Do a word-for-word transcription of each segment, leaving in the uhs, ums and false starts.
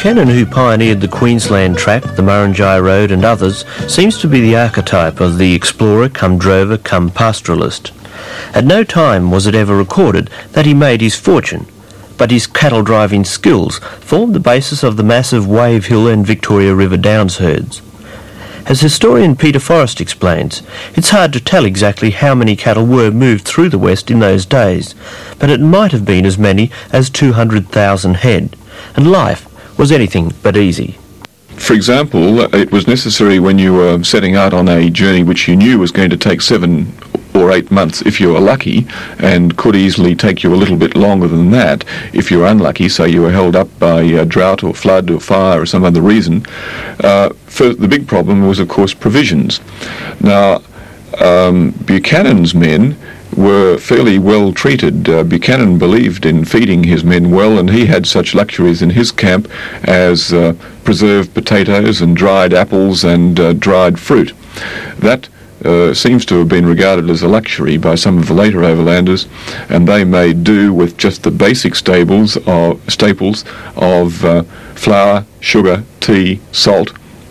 Buchanan, who pioneered the Queensland Track, the Murrumbidgee Road and others, seems to be the archetype of the explorer come drover come pastoralist. At no time was it ever recorded that he made his fortune, but his cattle-driving skills formed the basis of the massive Wave Hill and Victoria River Downs herds. As historian Peter Forrest explains, it's hard to tell exactly how many cattle were moved through the West in those days, but it might have been as many as two hundred thousand head, and life was anything but easy. For example, it was necessary when you were setting out on a journey which you knew was going to take seven or eight months if you were lucky, and could easily take you a little bit longer than that if you were unlucky, so you were held up by uh, drought or flood or fire or some other reason. Uh, for the big problem was, of course, provisions. Now, um, Buchanan's men were fairly well treated. Uh, Buchanan believed in feeding his men well, and he had such luxuries in his camp as uh, preserved potatoes and dried apples and uh, dried fruit. That Uh, seems to have been regarded as a luxury by some of the later overlanders, and they made do with just the basic staples of, staples of uh, flour, sugar, tea, salt,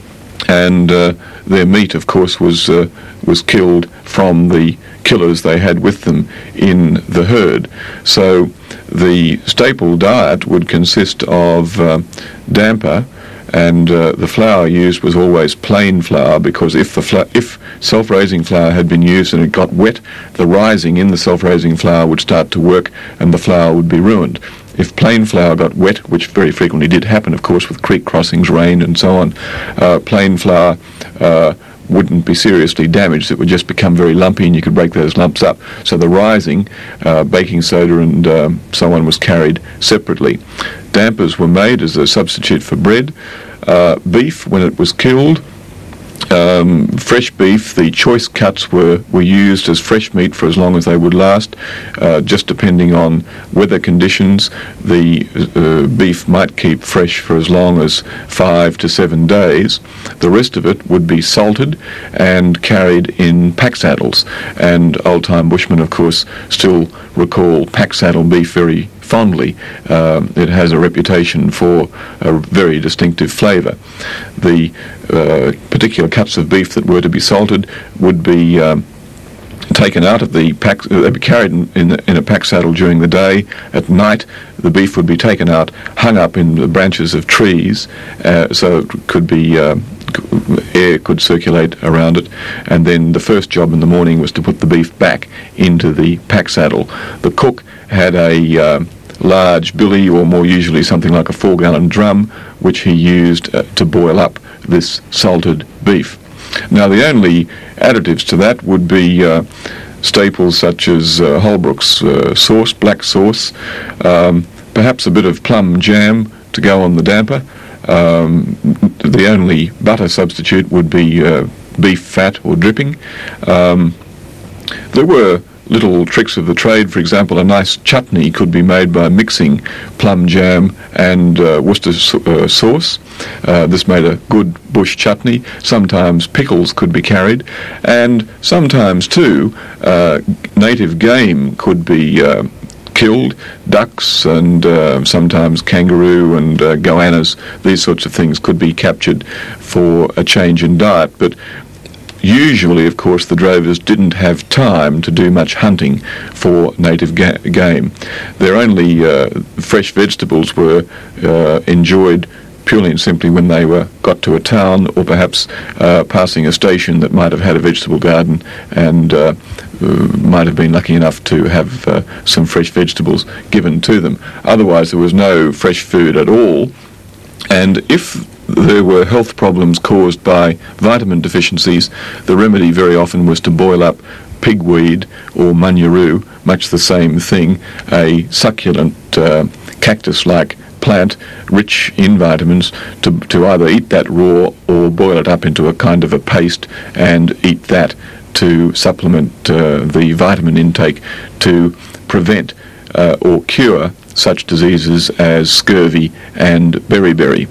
and uh, their meat, of course, was uh, was killed from the killers they had with them in the herd. So the staple diet would consist of uh, damper, and uh, the flour used was always plain flour, because if the fla- if self-raising flour had been used and it got wet, the rising in the self-raising flour would start to work and the flour would be ruined. If plain flour got wet, which very frequently did happen, of course, with creek crossings, rain and so on, uh, plain flour uh, wouldn't be seriously damaged. It would just become very lumpy and you could break those lumps up. So the rising, uh, baking soda and um, so on, was carried separately. Dampers were made as a substitute for bread. Uh, beef, when it was killed, um, fresh beef, the choice cuts were, were used as fresh meat for as long as they would last. Uh, just depending on weather conditions, the uh, beef might keep fresh for as long as five to seven days. The rest of it would be salted and carried in pack saddles. And old-time bushmen, of course, still recall pack saddle beef very fondly. Um, it has a reputation for a very distinctive flavour. The uh, particular cuts of beef that were to be salted would be um, taken out of the pack. They'd be carried in, in, in a pack saddle during the day. At night, the beef would be taken out, hung up in the branches of trees, uh, so it could be uh, air could circulate around it, and then the first job in the morning was to put the beef back into the pack saddle. The cook had a uh, large billy, or more usually something like a four-gallon drum, which he used uh, to boil up this salted beef. Now, the only additives to that would be uh, staples such as uh, Holbrook's uh, sauce, black sauce, um, perhaps a bit of plum jam to go on the damper. Um, the only butter substitute would be uh, beef fat or dripping. Um, there were little tricks of the trade. For example, a nice chutney could be made by mixing plum jam and uh, Worcester uh, sauce. Uh, this made a good bush chutney. Sometimes pickles could be carried, and sometimes too uh, native game could be uh, killed. Ducks and uh, sometimes kangaroo and uh, goannas, these sorts of things could be captured for a change in diet. But usually, of course, the drovers didn't have time to do much hunting for native ga- game. Their only uh, fresh vegetables were uh, enjoyed purely and simply when they were got to a town, or perhaps uh, passing a station that might have had a vegetable garden and uh, uh, might have been lucky enough to have uh, some fresh vegetables given to them. Otherwise, there was no fresh food at all. And if there were health problems caused by vitamin deficiencies, the remedy very often was to boil up pigweed or munyaroo, much the same thing, a succulent uh, cactus-like plant rich in vitamins, to, to either eat that raw or boil it up into a kind of a paste and eat that to supplement uh, the vitamin intake to prevent uh, or cure such diseases as scurvy and beriberi.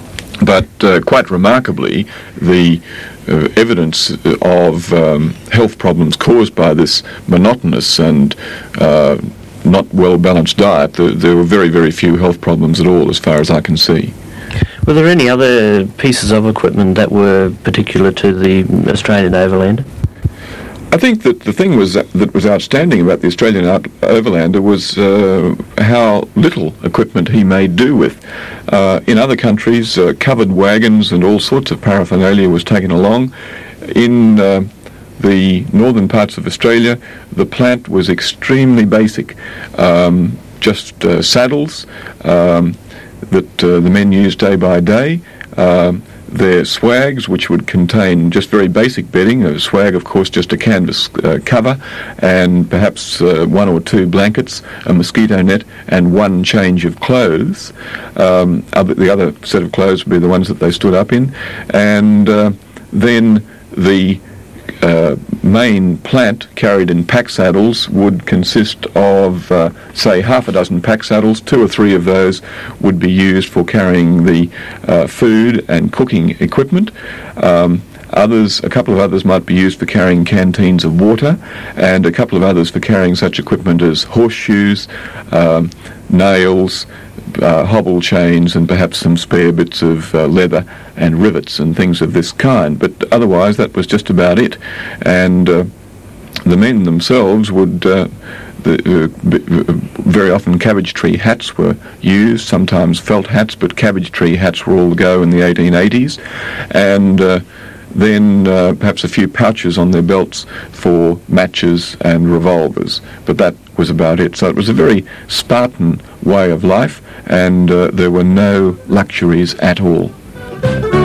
But uh, quite remarkably, the uh, evidence of um, health problems caused by this monotonous and uh, not well-balanced diet, there, there were very, very few health problems at all, as far as I can see. Were there any other pieces of equipment that were particular to the Australian Overlander? I think that the thing was that, that was outstanding about the Australian out- Overlander was uh, how little equipment he made do with. Uh, in other countries, uh, covered wagons and all sorts of paraphernalia was taken along. In uh, the northern parts of Australia, the plant was extremely basic. Um, just uh, saddles um, that uh, the men used day by day. Um, Their swags, which would contain just very basic bedding, a swag, of course, just a canvas uh, cover, and perhaps uh, one or two blankets, a mosquito net, and one change of clothes. Um, other, the other set of clothes would be the ones that they stood up in. And uh, then the uh, main plant carried in pack saddles would consist of, uh, say, half a dozen pack saddles. Two or three of those would be used for carrying the uh, food and cooking equipment. Um, others, a couple of others might be used for carrying canteens of water, and a couple of others for carrying such equipment as horseshoes, um, nails, Uh, hobble chains, and perhaps some spare bits of uh, leather and rivets and things of this kind. But otherwise, that was just about it. And uh, the men themselves would, uh, the, uh, b- very often cabbage tree hats were used, sometimes felt hats, but cabbage tree hats were all the go in the eighteen eighties. And uh, then uh, perhaps a few pouches on their belts for matches and revolvers. But that was about it. So it was a very Spartan way of life, and uh, there were no luxuries at all.